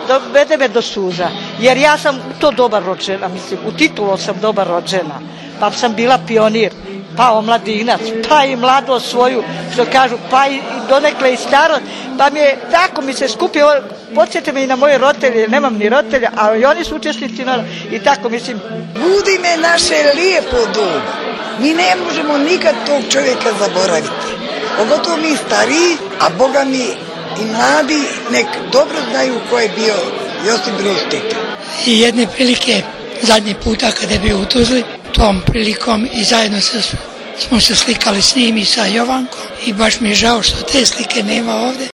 dovede me do suza, jer ja sam to dobar rođena, mislim, u titulu sam dobar rođena, pa sam bila pionir, pa omladinac, pa i mladost svoju, što kažu, pa i donekle i starost, pa mi je, tako mi se skupio, podsjeti me i na moje roditelje, nemam ni roditelja, ali oni su učesnici i tako, mislim. Budi me naše lijepo doba, mi ne možemo nikad tog čovjeka zaboraviti, pogotovo mi stariji, a Boga mi i mladi nek dobro znaju ko je bio Josip Broz Tito. I jedne prilike, zadnji puta kada je bio u Tuzli, tom prilikom i zajedno smo se slikali s njim i sa Jovankom i baš mi je žao što te slike nema ovdje.